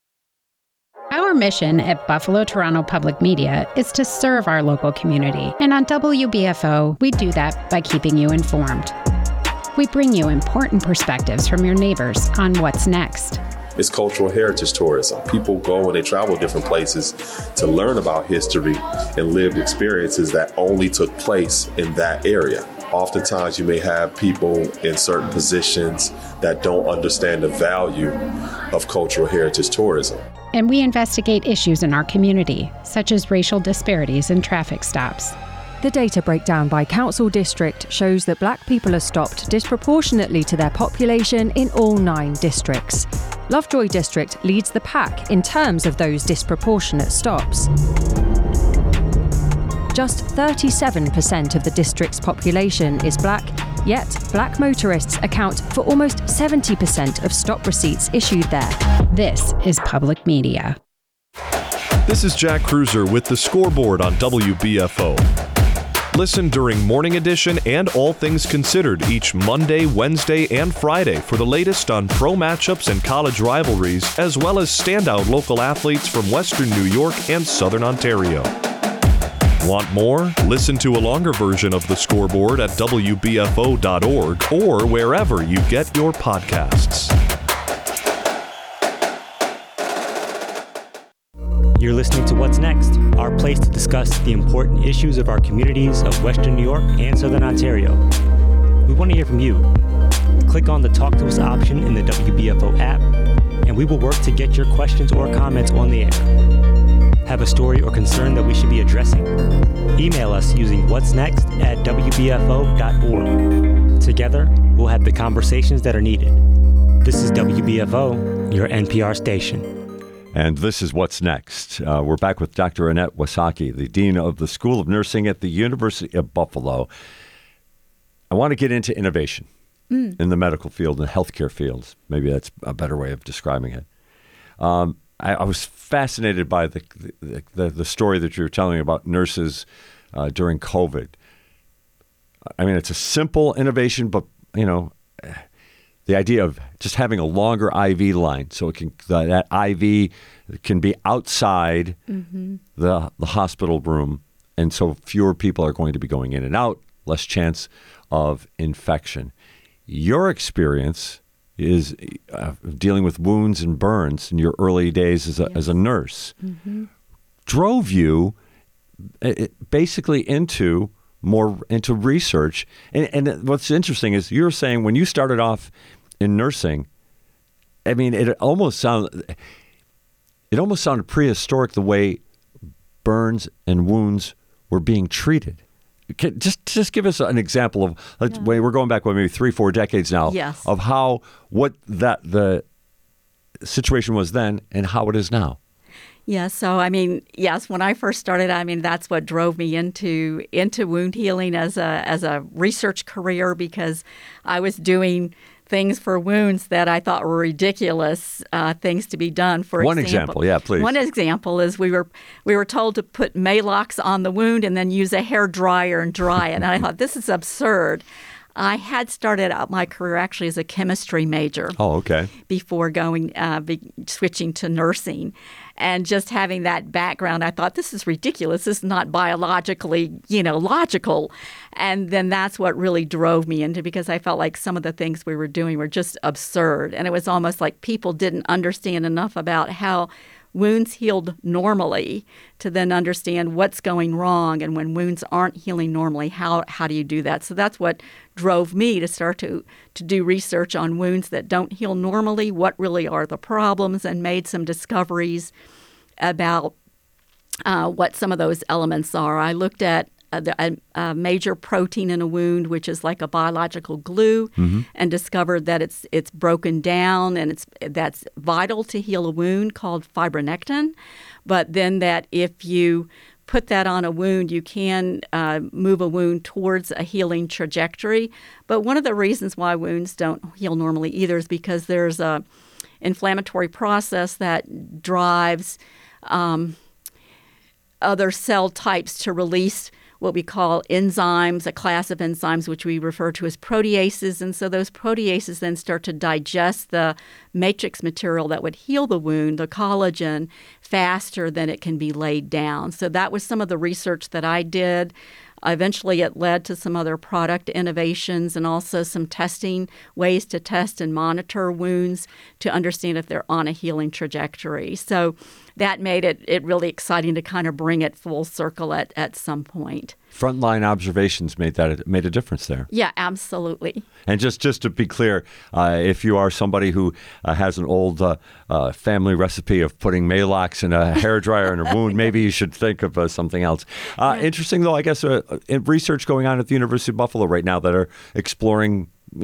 M: Our mission at Buffalo Toronto Public Media is to serve our local community. And on W B F O, we do that by keeping you informed. We bring you important perspectives from your neighbors on what's next.
N: It's cultural heritage tourism. People go and they travel different places to learn about history and lived experiences that only took place in that area. Oftentimes you may have people in certain positions that don't understand the value of cultural heritage tourism.
M: And we investigate issues in our community, such as racial disparities in traffic stops.
O: The data breakdown by council district shows that black people are stopped disproportionately to their population in all nine districts. Lovejoy District leads the pack in terms of those disproportionate stops. Just thirty-seven percent of the district's population is black, yet black motorists account for almost seventy percent of stop receipts issued there.
M: This is public media.
P: This is Jack Cruiser with the scoreboard on W B F O. Listen during Morning Edition and All Things Considered each Monday, Wednesday, and Friday for the latest on pro matchups and college rivalries, as well as standout local athletes from Western New York and Southern Ontario. Want more? Listen to a longer version of The Scoreboard at W B F O dot org or wherever you get your podcasts.
Q: You're listening to What's Next, our place to discuss the important issues of our communities of Western New York and Southern Ontario. We want to hear from you. Click on the Talk to Us option in the W B F O app, and we will work to get your questions or comments on the air. Have a story or concern that we should be addressing? Email us using what's next at W B F O dot org. Together, we'll have the conversations that are needed. This is W B F O, your N P R station.
F: And this is What's Next. Uh, we're back with Doctor Annette Wysocki, the Dean of the School of Nursing at the University of Buffalo. I want to get into innovation mm. in the medical field and the healthcare fields. Maybe that's a better way of describing it. Um, I, I was fascinated by the, the, the, the story that you were telling about nurses uh, during COVID. I mean, it's a simple innovation, but, you know, the idea of just having a longer I V line, so it can that I V can be outside mm-hmm. the the hospital room, and so fewer people are going to be going in and out, less chance of infection. Your experience is uh, dealing with wounds and burns in your early days as a, yes. as a nurse. Mm-hmm. Drove you uh, basically into more into research. And, and what's interesting is you're saying when you started off in nursing, I mean, it almost sounded it almost sounded prehistoric the way burns and wounds were being treated. Can, just just give us an example of yeah. way we're going back what, maybe three, four decades now
G: yes.
F: of how what that the situation was then and how it is now.
G: Yeah, so I mean, yes, when I first started, I mean, that's what drove me into into wound healing as a as a research career, because I was doing things for wounds that I thought were ridiculous uh, things to be done. For
F: one
G: example,
F: example, yeah, please.
G: One example is we were we were told to put Maalox on the wound and then use a hair dryer and dry it. And I thought, this is absurd. I had started out my career actually as a chemistry major.
F: Oh, okay.
G: Before going, uh, be, switching to nursing. And just having that background, I thought, this is ridiculous. This is not biologically, you know, logical. And then that's what really drove me into, because I felt like some of the things we were doing were just absurd. And it was almost like people didn't understand enough about how wounds healed normally to then understand what's going wrong. And when wounds aren't healing normally, how how do you do that? So that's what drove me to start to, to do research on wounds that don't heal normally, what really are the problems, and made some discoveries about uh, what some of those elements are. I looked at a, a, a major protein in a wound, which is like a biological glue, mm-hmm. and discovered that it's it's broken down and it's that's vital to heal a wound, called fibronectin. But then that if you put that on a wound, you can uh, move a wound towards a healing trajectory. But one of the reasons why wounds don't heal normally either is because there's a inflammatory process that drives um, other cell types to release what we call enzymes, a class of enzymes which we refer to as proteases. And so those proteases then start to digest the matrix material that would heal the wound, the collagen, faster than it can be laid down. So that was some of the research that I did. Eventually, it led to some other product innovations and also some testing, ways to test and monitor wounds to understand if they're on a healing trajectory. So that made it, it really exciting to kind of bring it full circle at, at some point.
F: Frontline observations made that made a difference there.
G: Yeah, absolutely.
F: And just, just to be clear, uh, if you are somebody who uh, has an old uh, uh, family recipe of putting Maalox in a hairdryer in a wound, maybe you should think of uh, something else. Uh, yeah. Interesting, though, I guess, uh, research going on at the University of Buffalo right now that are exploring, you know,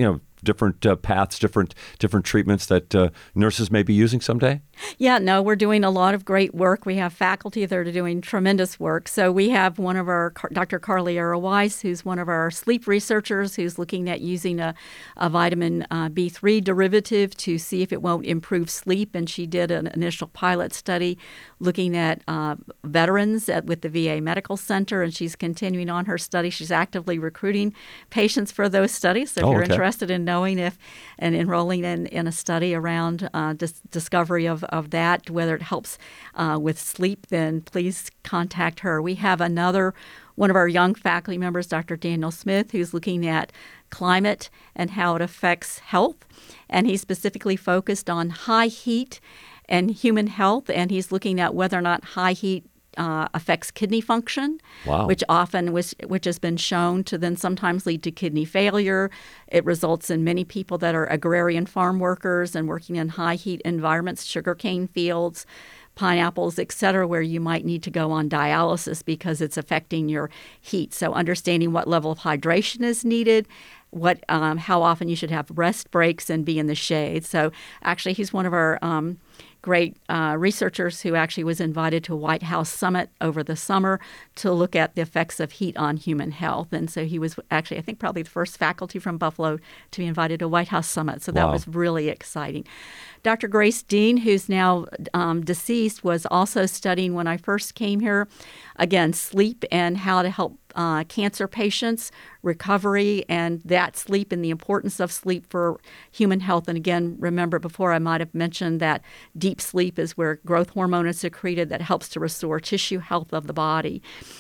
F: different uh, paths, different different treatments that uh, nurses may be using someday?
G: Yeah, no, we're doing a lot of great work. We have faculty that are doing tremendous work. So we have one of our, Doctor Carly Arrow-Weiss, who's one of our sleep researchers, who's looking at using a, a vitamin uh, B three derivative to see if it won't improve sleep. And she did an initial pilot study looking at uh, veterans at, with the V A Medical Center, and she's continuing on her study. She's actively recruiting patients for those studies. So if
F: oh,
G: you're
F: okay.
G: interested in knowing if and enrolling in, in a study around uh, dis- discovery of, of that, whether it helps uh, with sleep, then please contact her. We have another one of our young faculty members, Doctor Daniel Smith, who's looking at climate and how it affects health. And he's specifically focused on high heat and human health, and he's looking at whether or not high heat uh, affects kidney function,
F: wow.
G: which often was, which has been shown to then sometimes lead to kidney failure. It results in many people that are agrarian farm workers and working in high heat environments, sugarcane fields, pineapples, et cetera, where you might need to go on dialysis because it's affecting your heat. So understanding what level of hydration is needed, what um, how often you should have rest breaks and be in the shade. So actually he's one of our um, great uh, researchers who actually was invited to a White House summit over the summer to look at the effects of heat on human health. And so he was actually, I think, probably the first faculty from Buffalo to be invited to a White House summit. So that
F: wow.
G: was really exciting. Doctor Grace Dean, who's now um, deceased, was also studying when I first came here, again, sleep and how to help uh, cancer patients, recovery, and that sleep and the importance of sleep for human health. And again, remember before I might have mentioned that deep sleep is where growth hormone is secreted that helps to restore tissue health of the body.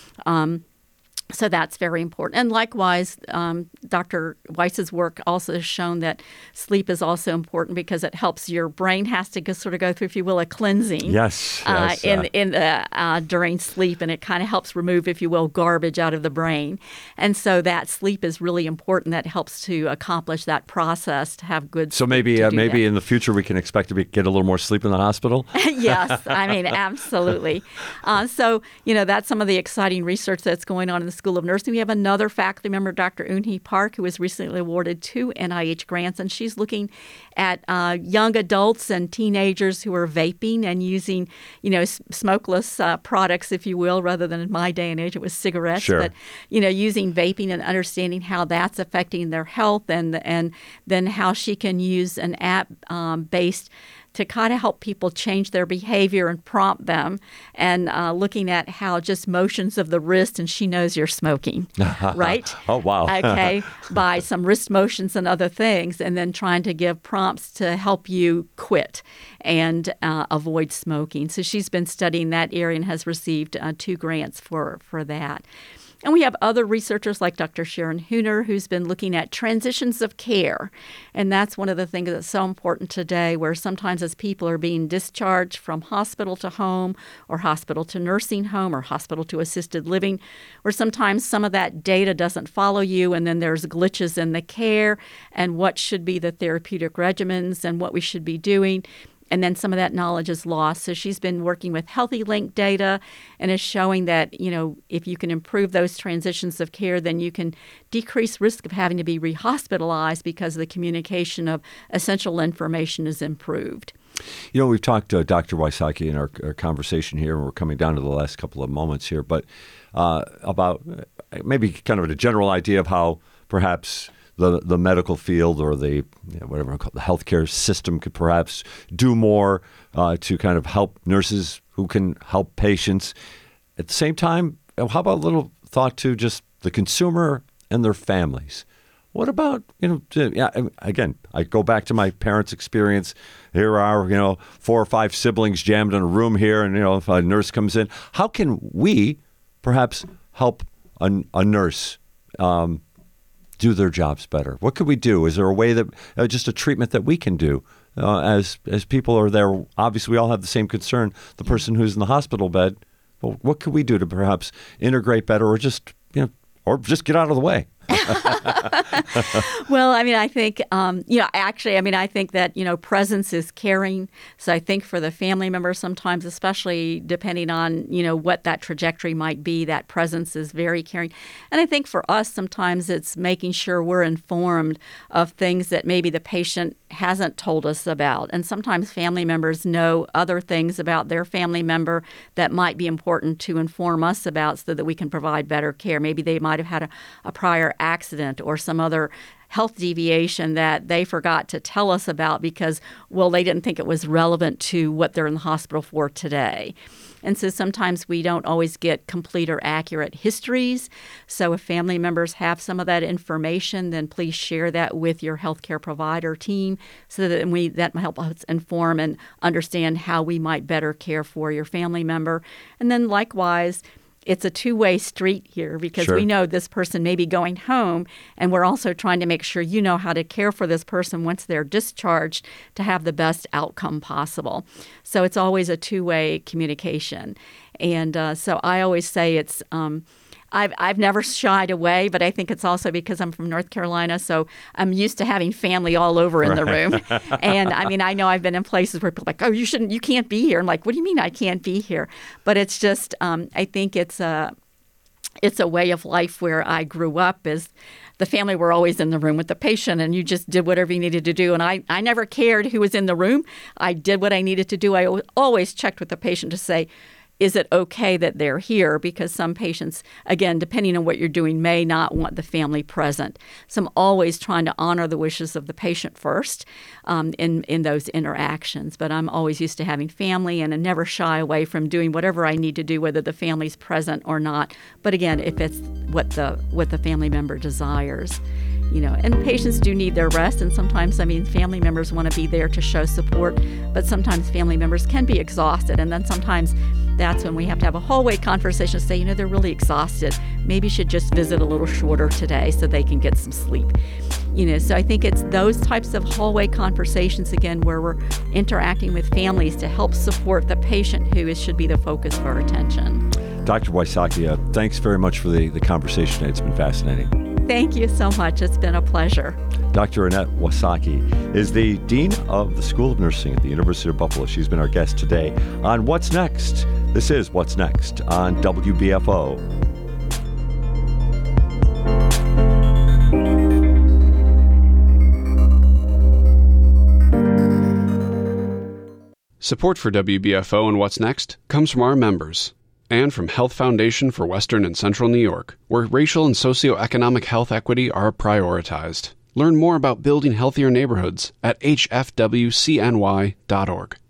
G: Um, So that's very important. And likewise, um, Doctor Weiss's work also has shown that sleep is also important because it helps your brain has to go, sort of go through, if you will, a cleansing.
F: Yes.
G: Uh,
F: yes
G: in
F: uh,
G: in the, uh, during sleep, and it kind of helps remove, if you will, garbage out of the brain. And so that sleep is really important. That helps to accomplish that process to have good.
F: So maybe
G: sleep
F: uh,
G: to do
F: maybe
G: that.
F: in the future we can expect to be, get a little more sleep in the hospital.
G: Yes, I mean, absolutely. Uh, so, you know, that's some of the exciting research that's going on in the School of Nursing. We have another faculty member, Doctor Eunhee Park, who was recently awarded two N I H grants, and she's looking at uh, young adults and teenagers who are vaping and using, you know, s- smokeless uh, products, if you will, rather than in my day and age it was cigarettes.
F: Sure.
G: But, you know, using vaping and understanding how that's affecting their health, and and then how she can use an app um, based to kind of help people change their behavior and prompt them, and uh, looking at how just motions of the wrist, and she knows you're smoking, right?
F: Oh, wow.
G: Okay, by some wrist motions and other things, and then trying to give prompts to help you quit and uh, avoid smoking. So she's been studying that area and has received uh, two grants for, for that. And we have other researchers like Doctor Sharon Hooner, who's been looking at transitions of care. And that's one of the things that's so important today, where sometimes as people are being discharged from hospital to home, or hospital to nursing home, or hospital to assisted living, where sometimes some of that data doesn't follow you, and then there's glitches in the care and what should be the therapeutic regimens and what we should be doing. And then some of that knowledge is lost. So she's been working with HealthyLink data and is showing that, you know, if you can improve those transitions of care, then you can decrease risk of having to be rehospitalized because the communication of essential information is improved.
F: You know, we've talked to Doctor Wysocki in our, our conversation here, and we're coming down to the last couple of moments here, but uh, about maybe kind of a general idea of how perhaps the the medical field or the you know, whatever I call it, the healthcare system could perhaps do more uh, to kind of help nurses who can help patients. At the same time, how about a little thought to just the consumer and their families? What about, you know, to, yeah, again, I go back to my parents' experience. Here are, you know, four or five siblings jammed in a room here, and, you know, if a nurse comes in, how can we perhaps help a, a nurse um, do their jobs better? What could we do? Is there a way that, uh, just a treatment that we can do uh, as as people are there? Obviously, we all have the same concern, the person who's in the hospital bed. Well, what could we do to perhaps integrate better, or just, you know, or just get out of the way?
G: Well, I mean, I think, um, you know, actually, I mean, I think that, you know, presence is caring. So I think for the family members sometimes, especially depending on, you know, what that trajectory might be, that presence is very caring. And I think for us, sometimes it's making sure we're informed of things that maybe the patient hasn't told us about. And sometimes family members know other things about their family member that might be important to inform us about so that we can provide better care. Maybe they might have had a, a prior accident or some other health deviation that they forgot to tell us about because, well, they didn't think it was relevant to what they're in the hospital for today. And so sometimes we don't always get complete or accurate histories. So if family members have some of that information, then please share that with your healthcare provider team so that we that help us inform and understand how we might better care for your family member. And then likewise, it's a two-way street here because
R: Sure.
G: we know this person may be going home, and we're also trying to make sure you know how to care for this person once they're discharged to have the best outcome possible. So it's always a two-way communication. And uh, so I always say it's um, – I've, I've never shied away, but I think it's also because I'm from North Carolina, so I'm used to having family all over in the room. And I mean, I know I've been in places where people are like, oh, you shouldn't, you can't be here. I'm like, what do you mean I can't be here? But it's just, um, I think it's a, it's a way of life where I grew up as the family were always in the room with the patient, and you just did whatever you needed to do. And I, I never cared who was in the room. I did what I needed to do. I always checked with the patient to say, is it okay that they're here? Because some patients, again, depending on what you're doing, may not want the family present. So I'm always trying to honor the wishes of the patient first um, in, in those interactions. But I'm always used to having family and I never shy away from doing whatever I need to do, whether the family's present or not. But again, if it's what the what the family member desires. You know, and patients do need their rest, and sometimes, I mean, family members want to be there to show support, but sometimes family members can be exhausted, and then sometimes that's when we have to have a hallway conversation to say, you know, they're really exhausted. Maybe you should just visit a little shorter today so they can get some sleep. You know, so I think it's those types of hallway conversations, again, where we're interacting with families to help support the patient who is, should be the focus of our attention.
F: Doctor Wysocki, uh, thanks very much for the, the conversation today. It's been fascinating.
G: Thank you so much. It's been a pleasure.
F: Doctor Annette Wysocki is the Dean of the School of Nursing at the University of Buffalo. She's been our guest today on What's Next. This is What's Next on W B F O.
A: Support for W B F O and What's Next comes from our members and from Health Foundation for Western and Central New York, where racial and socioeconomic health equity are prioritized. Learn more about building healthier neighborhoods at h f w c n y dot org.